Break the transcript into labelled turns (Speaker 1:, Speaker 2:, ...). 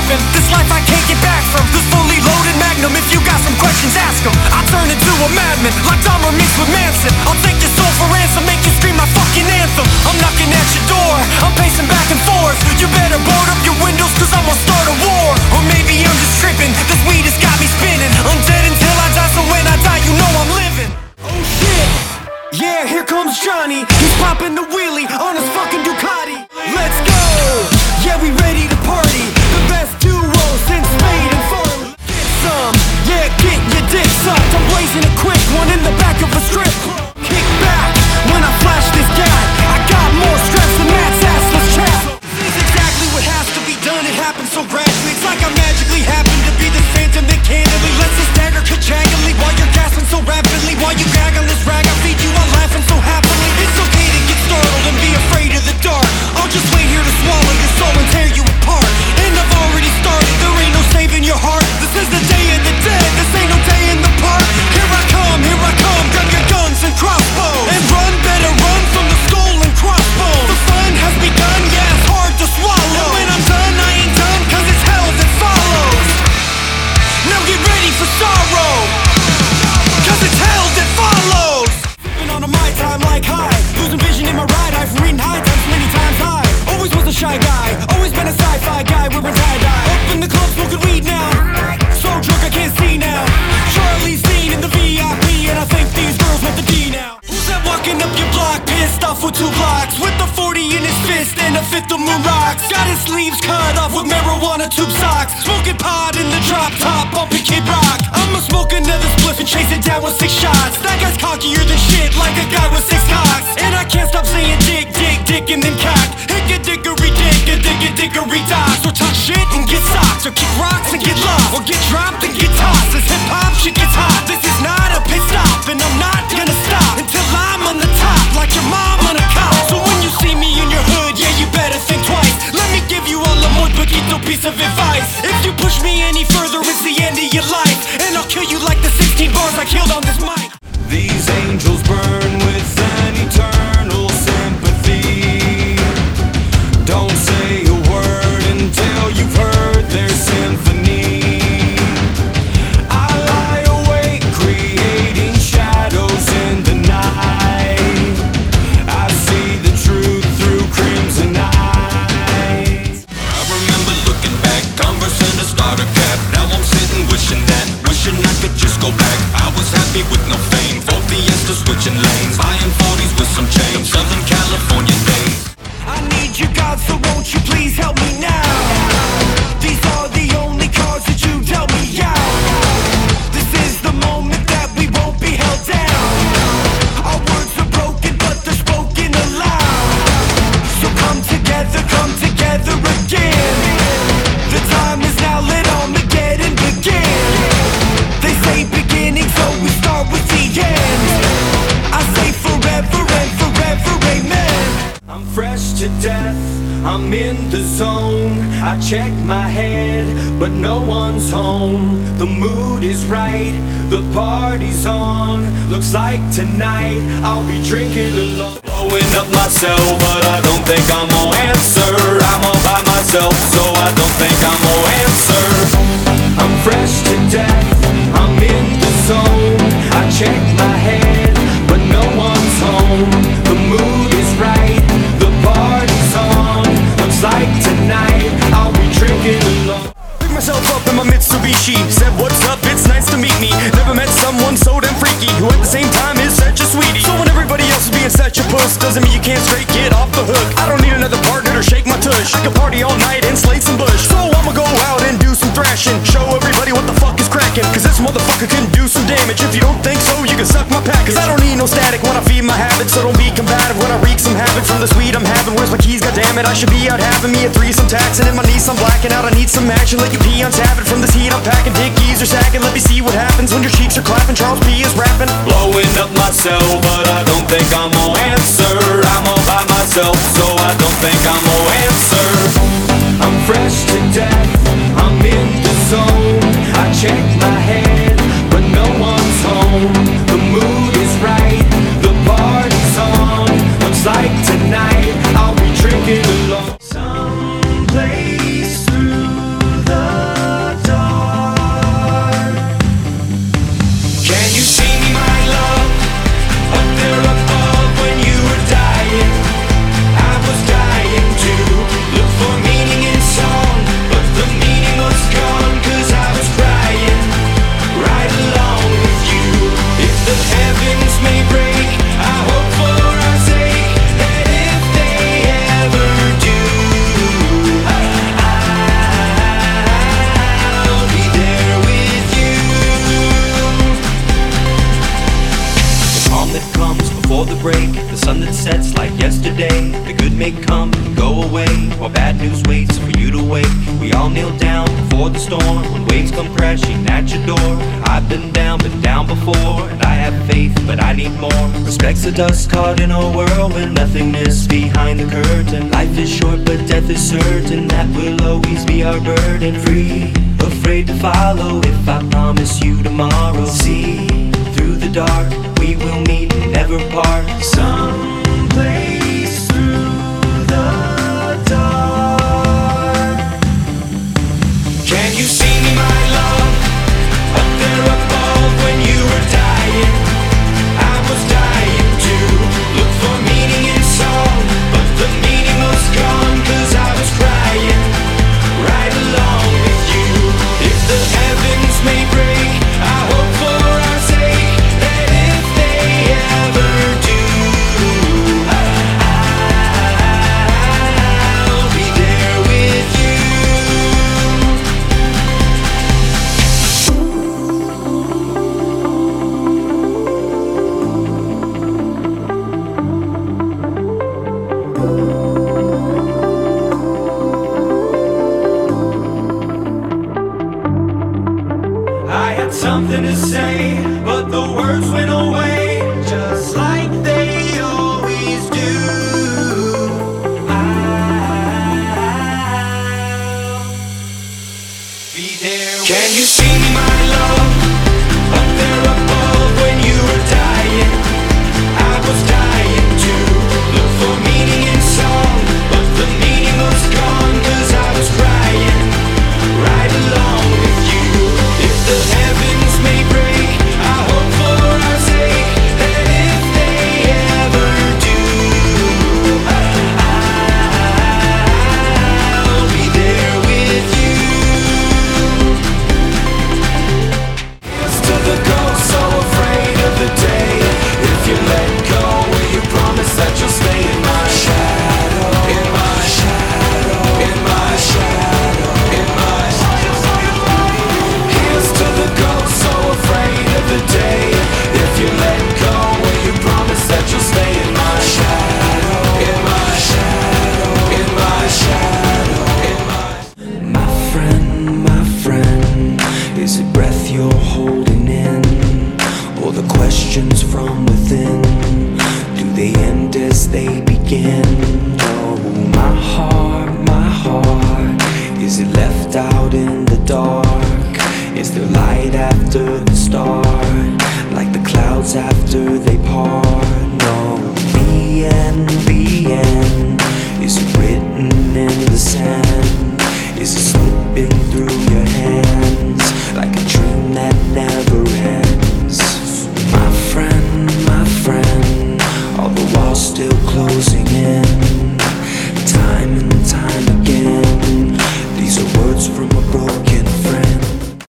Speaker 1: happen. This life I can't get back from. This fully loaded magnum, if you got some questions, ask them. I turn into a madman, like Dahmer mixed with Manson. I'll take your soul for ransom, make you scream my fucking anthem. I'm knocking at your door, I'm pacing back and forth. You better board up your windows, cause I'm gonna start a war. Or maybe I'm just tripping, this weed has got me spinning. I'm dead until I die, so when I die, you know I'm living. Oh shit, yeah, here comes Johnny. He's popping the wheelie on his fucking Ducati. Let's go, yeah, we ready to party. The best duo since Spade and Farley. Get some, yeah, get your dick sucked. I'm blazing a quick one in the back of a strip club. Kick back when I flash this guy. I got more stress than Matt's assless chat. This is exactly what has to be done, it happens so gradually. It's like I magically happen to be this phantom that candidly lets us stagger cajaggingly while you're gasping so rapidly. While you gag on this rag, I feed you while laughing so happily. It's okay to get startled and be afraid of the dark. I'll just wait here to swallow your soul and tear you apart. And I've already started, there ain't no saving your heart. This is the day of the dead, this ain't no day in the park. Here I come, grab your guns and crossbows. And run, better run from the skull and crossbones. The fun has begun, yeah, it's hard to swallow. And when I'm done, I ain't done, cause it's hell that follows. Now get ready for sorrow, cause it's hell that follows. Sipping on a Mai Tai like high, losing vision in my ride. I've reading high times many times high. Always was a shy guy, always been a sci-fi guy wearing tie-dye. Up in the club smoking weed now, so drunk I can't see now. Charlie's seen in the VIP, and I think these girls want the D now. Who's that walking up your block, pissed off with 2 blocks, with a 40 in his fist and a fifth of moon rocks? Got his sleeves cut off with marijuana tube socks, smoking pot in the drop top, bumping Kid Rock. I'ma smoke another spliff and chase it down with 6 shots. That guy's cockier than shit, like a guy with 6 cocks. And I can't stop saying dick, dick, dick, and then cock. Hick a dickory dick, a dick a dickory dock. So talk shit and get socked, or kick rocks and get lost, or get dropped and get tossed. This hip hop shit gets hot. This is not a pit stop, and I'm not gonna stop until I'm on the top, like your mom on a cop. So when you see me in your hood, yeah, you better think twice. Let me give you all a muy poquito piece of advice. If you push me any further, it's the end of your life, and I'll kill you like the 16 bars I killed on this mic.
Speaker 2: These angels burn with an eternal sympathy. Don't say a word until you've heard their symphony. I lie awake creating shadows in the night. I see the truth through crimson eyes. I remember looking back, Converse and a starter cap. Now I'm sitting wishing I could just go back. I was happy with no fame, Ford Fiesta switching lanes, buying 40s with some change, Southern California days.
Speaker 1: I need you, God, so won't you please help me now? These are the only cards that you dealt me out. This is the moment that we won't be held down. Our words are broken, but they're spoken aloud. So come together again. The time is now, let Armageddon begin. They say beginning, so we start with the end. I say forever and forever, amen.
Speaker 2: I'm fresh to death, I'm in the zone. I check my head, but no one's home. The mood is right, the party's on. Looks like tonight I'll be drinking alone. Blowing up myself, but I don't think I'm gonna answer. I'm all by myself, so I don't think I'm gonna answer. I'm fresh to death, I'm in the zone. I check my head, but no one's home. The mood is right, the party's on. Looks like tonight I'll be drinking alone.
Speaker 1: Pick myself up in my Mitsubishi, said what's up, it's nice to meet me. Never met someone so damn freaky, who at the same time is such a sweetie. So when everybody else is being such a puss, doesn't mean you can't straight get off the hook. I don't need another partner to shake my tush, I can party all night and slay some bush. So I'ma go out and do some thrashing, show everybody what the fuck is cracking. Cause this motherfucker can do some damage. If you don't think so, you can suck my pack. Cause I don't need no static when I feed my habits, so don't be combative when I wreak some havoc from this weed I'm having. Where's my keys, goddammit? I should be out having me a threesome taxing. In my knees I'm blacking out, I need some action. Let you pee on tapping from this heat I'm packing. Dick keys are sacking, let me see what happens when your cheeks are clapping. Charles P is rapping.
Speaker 2: Blowing up myself, but I don't think I'm gonna answer. I'm all by myself, so I don't think I'm gonna answer. I'm fresh to death, I'm in the zone. I check my head, but no one's home. The mood is right, the party's on. Looks like tonight I'll be drinking alone. Someplace through the sunsets like yesterday. The good may come and go away, while bad news waits for you to wake. We all kneel down before the storm, when waves come crashing at your door. I've been down before, and I have faith, but I need more. Respect's the dust caught in a whirlwind, nothingness behind the curtain. Life is short, but death is certain, that will always be our burden. Free, afraid to follow, if I promise you tomorrow. See, through the dark, we will meet and never part. Someplace through the dark. Can you see me, my love? Up there above when you were dying, I was dying too. Look for meaning in song, but the meaning was gone, 'cause I was crying right along with you. If the heavens may break, I hope for our sake that if they ever do, I'll be there with you. I had something to say, but the words went away, just like they always do. I'll be there. Can you see me, my love? Up there above when you were dying, I was dying too. Look for meaning in song, but the meaning was gone, 'cause I was crying right along with you. If the heavens may break, I hope for our sake that if they ever do, I'll be there with you. Here's to the ghost so afraid of the day. If you let go, will you promise that you'll stay in my shadow? In my shadow, in my shadow, in my shadow. Here's to the ghost so afraid of the day. If you let go, will you promise that you'll stay in my shadow? In my shadow, in my shadow, in my. My friend, is it breath you're holding in, or the questions from within? Do they end as they begin? Oh, my heart, is it left out in the dark? Is there light after the start, like the clouds after they part? No, the end, is it written in the sand? Is it slipping through